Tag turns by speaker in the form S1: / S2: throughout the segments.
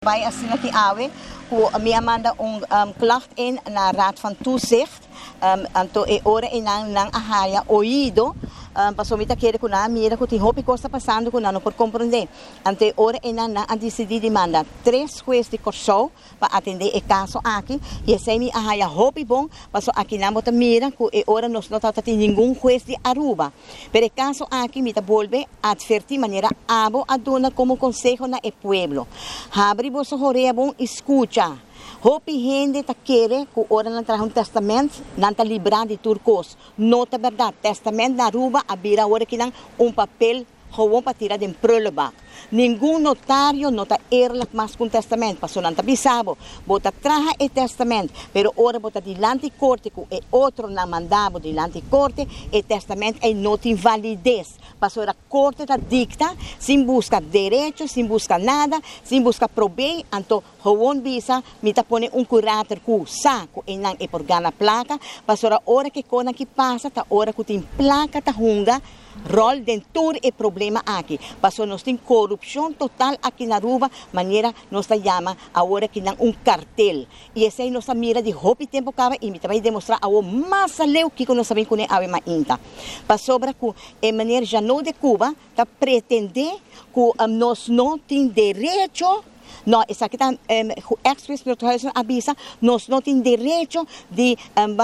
S1: Bij Asinaki Awe, hoe mij manda klacht in naar Raad van Toezicht. Anto e ora inang nang ahaya oído. Passou muita querer com a mira que tem roupa que está passando com não por compreender. Ante ora inang nang decidir de mandar 3 juízes de corso para atender o caso aqui. E esse me ahaya roupa bom, passou aqui na bota mira que e ora nós não tá tem nenhum juiz de Aruba. Pero o caso aqui me tá volve advertir maneira abo a dona como consejo na e pueblo. Abre vosso roreia bom escuta. Hopi gente ta quere que ora não traz testamento, não tá livrar de turcos. Nota verdade, testamento na Aruba abira ora que não papel gewoon para tirar de prullenbak. Nenhum notário não está eerlijk mais com testamento. Passou não tá bisabo. Bota traja e testamento. Pero ora bota dilante corte que é outro não mandava dilante corte e testamento é não tem validez. Passou a corte tá dicta, sem buscar direito, sem buscar nada, sem buscar proveito. Então, gewoon bisa, me tá pone curator que saco e não é por gana placa. Passou a hora que quando que passa, tá hora que tem placa tá hunga. Rol dentro é problema aqui. Passou nós tem corrupção total aqui na Aruba, maneira nós chama agora que não cartel. E esse aí nós mira de roupa tempo acaba e me vai demonstrar ao mais leu que nós sabemos que é a mainta. Passou para que a maneira já não de Cuba tá pretender que nós não tem direito. No, essa aqui está ex-presidente avisa, nós não temos direito de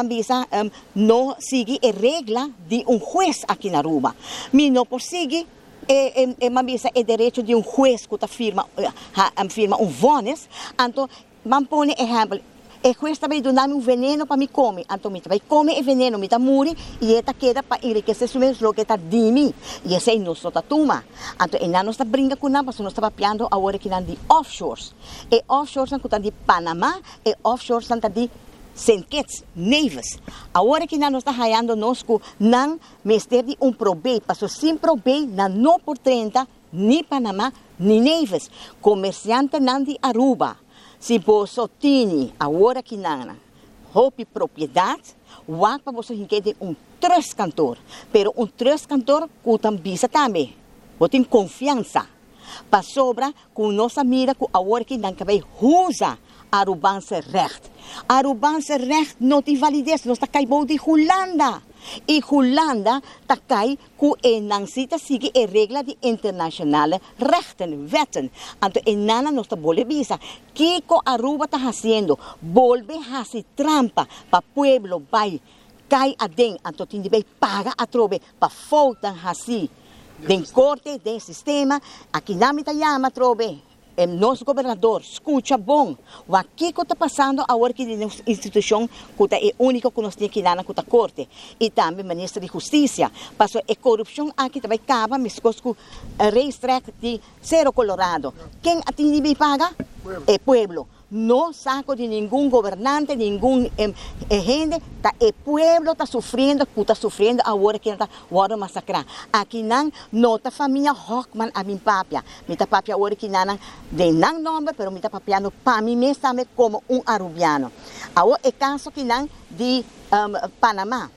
S1: não seguir a regra de juiz aqui na Aruba. Mas não por seguir o direito de juiz que firma vones, então vamos pôr exemplo. E questa vai dar veneno para me comer. Então, me vai comer o veneno, me muri e esta queda para enriquecer o mesmo que está de mim. E esse aí não está toma. Então, e não está brincando com nada, nós está papiando agora que não de offshores. E offshores não está de Panamá, e offshores não está de St. Kitts, Nevis. Agora que não está raiando nós que não mestre de proveito, passou sem proveito, não por 30, nem Panamá, nem Nevis. Comerciante não de Aruba. Se você tem agora que não roupa propriedade, o para você tem trust cantor, pero trust cantor que também também, você tem confiança. Para sobra com nossa mira que agora que não vai usar arubanse recht. Arubanse recht não tem validez, nós está caibou de Holanda. E Holanda está cai que não cita sigue a regra de internacional rechten, wetten. Então, nana nós está bolivisa. Que a Aruba está fazendo? Volve a fazer trampa para o pueblo vai cai a den. Então, tem de pagar a trobe para falta assim. Den corte, den sistema. Aqui na mita chama trobe. Nosso governador, escuta bom, o que está passando agora que a instituição que é única que nós temos aqui na corte e também o ministro de Justiça, passou a corrupção aqui também acaba, mas com a reestrek de Cerro Colorado. Quem atende e paga? É o pueblo. Não saco de nenhum governante, nenhum gente, o pueblo está sofrendo agora que está massacrar. Aqui não está família Hockman a minha papia. Minha papia agora que não de não nome, mas minha papia no para mim mesmo como arubiano. Agora é caso que não de Panamá,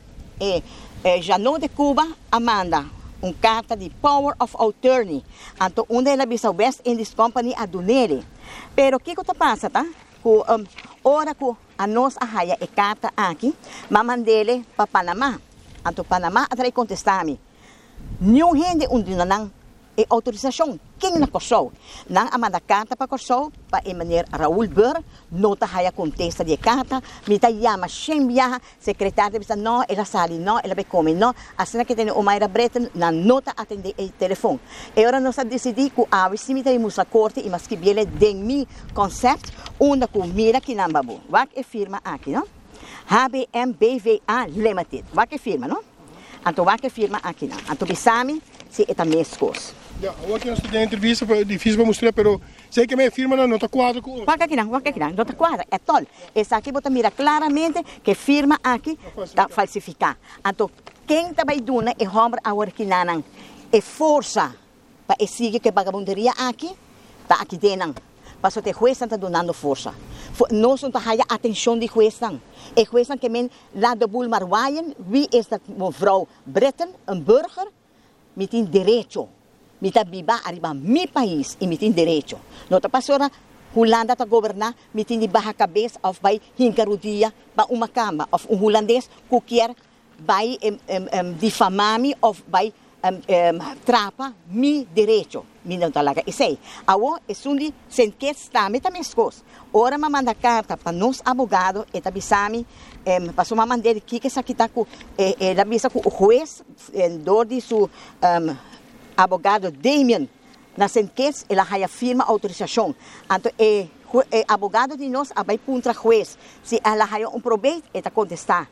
S1: já não de Cuba, Amanda. Carta de Power of Attorney. Então, onde ela bisa West Indies Company a donele. Pero o que está passando, tá? Ora que a nós arraia a carta aqui, mandele para Panamá. Então, Panamá atrai contestar-me. Nenhum gente onde não é autorização. Quem na Kosovo? Não manda carta para Kosovo, para Emmanuel Raul Burr, não está a contesta de carta, me está chama Shembia, secretária de não, ela sale não, ela vai comer não, assim que tem o Mayra Breton, não está atender o telefone. E agora nós decidimos que a vez me temos a corte e mas que ele tem mi concept, onde que mira que não babu. Vai que firma aqui, não? HBMBVA Limited. Vai que firma, não? Então vai que firma aqui, não? Então bisame se é também as coisas.
S2: Ja, aqui nós temos entrevista difícil para mostrar, pero sei que minha firma não está quadra com.
S1: Vai aqui não está quadra, é tol. Essa aqui você mira claramente que firma aqui está falsificada. Então, quem está vai dando é homem agora que não é força para seguir que vagabunderia aqui, está aqui dentro. Para o juiz está dando força. Nós não temos atenção de juiz. E juiz que men lá do Bulmar Waien, wie is dat mevrouw Breton, burger, met direito. Me tá biba arriba mi país e me tem direito. Nota passora Holanda te governar, met in die baha cabeça, of bij hinkarudia, bij uma cama, of Holandees, qualquer bij difamami, of bij trapa, mi direito. Mi não talaga isay. Awo, esundi, sem que está, meta mescos. Ora, ma manda carta para nós, abogado, e tabisami, passou uma maneira que essa aqui está com, ela bisa com o juiz, dor de su abogado Damien, na sentença, ela haya firma autorização. Então, abogado de nós, abai contra juiz. Se ela haya probeito, ela contestar.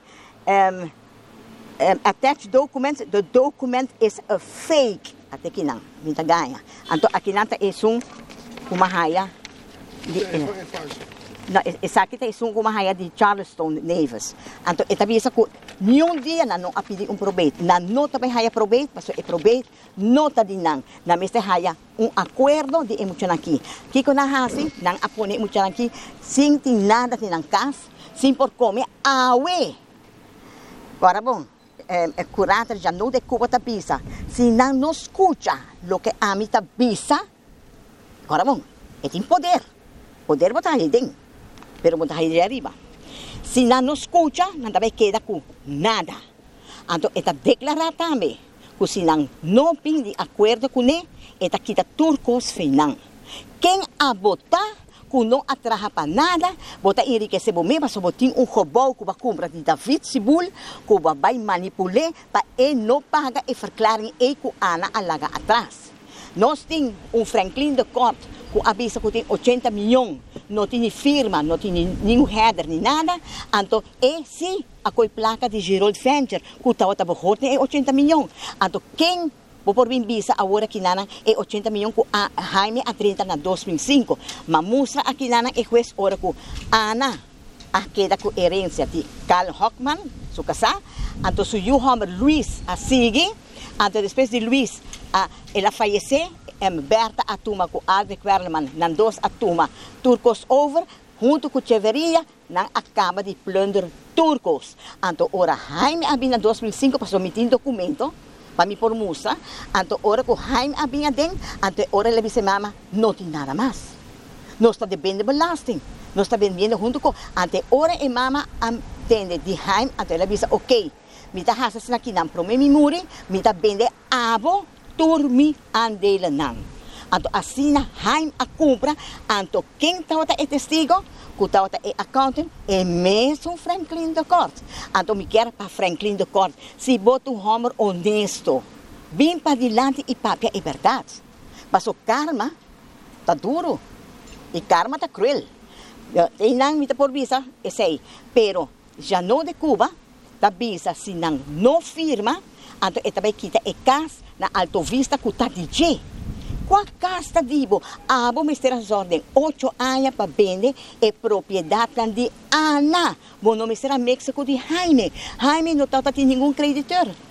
S1: Attached document, the document is a fake. Até que não, minta ganha. Então, aqui não é uma raia.
S2: É falso.
S1: Não, essa aqui é uma raia de Charleston Neves. Então, esta visa que nenhum dia não a pedir probeito. Na nota vai raia probeito, mas é probeito, nota de não. Na mesa raia acordo de emoção aqui. Kiko na hasi, não apone emoção aqui, sem ter nada de não casa, sem por comer, awe. Agora, bom. Curata já não de Cuba ta bisa. Se não escuta o que a mim ta bisa, agora bom, tem poder. Poder botar aí dentro, pero botar aí de arriba. Se não escuta, não vai quedar com nada. Então, esta declarar também, que se não tem de acordo com ele, esta quita turcos feinan. Quem a botar, que não atraja para nada, bota enriquecer o mesmo, só botar robô que vai comprar de David Sibul, que vai manipular para ele não pagar e verklarar que Ana alaga atrás. Nós temos Franklin de Court, que avisa que tem 80 milhões, não tem firma, não tem nenhum header, nem nada, então, sim, a placa de Gerald Venture, que estava é 80 milhões. Então, quem por mim visa agora que nana é 80 milhões com a Jaime a 30 na 2005. Mas mostra aqui nana é juiz ora com Ana a queda com herência de Carl Hockman, sua casa. Então su Johan Luis a sigue. Então depois de Luis ela faleceu, Berta a tuma com Albert Werleman, nan dos a tuma turcos over, junto com Cheveria, nan acaba de plunder turcos. Então ora Jaime a na 2005 para someter documento para me por musa, então ora que Jaime abinha dentro, então ora ele disse mama, não tem nada mais. Nós está dependendo de belasting, nós está vendendo junto com, então ora e mama entende de Jaime, então ele disse, ok, me está fazendo aqui não para mim muri, me está vendendo abo, turmi andele não. Então assim na Jaime a compra, então quem está é testigo, que está é accountant, é mesmo Franklin de Court. Então me quero para Franklin de Court, se bota homem honesto, bem para diante e papia é verdade. Mas o karma está duro, e karma está cruel. E não me está por visa, é sei, pero já não de Cuba, da visa se não firma, então ele vai quitar a casa na Alto Vista que está DJ. Qual casa dibo? Abo me será ordem 8 anos para vender e propriedade de Ana. Bom, não me será México de Jaime. Jaime não está tendo nenhum creditor.